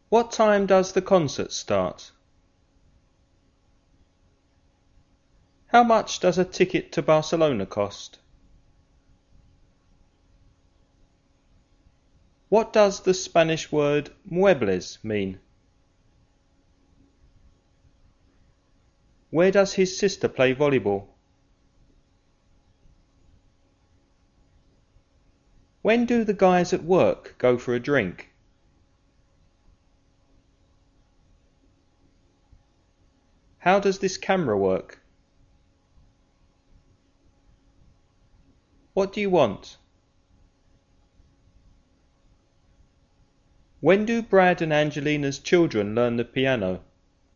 What time does the concert start? How much does a ticket to Barcelona cost? What does the Spanish word muebles mean? Where does his sister play volleyball? When do the guys at work go for a drink? How does this camera work? What do you want? When do Brad and Angelina's children learn the piano?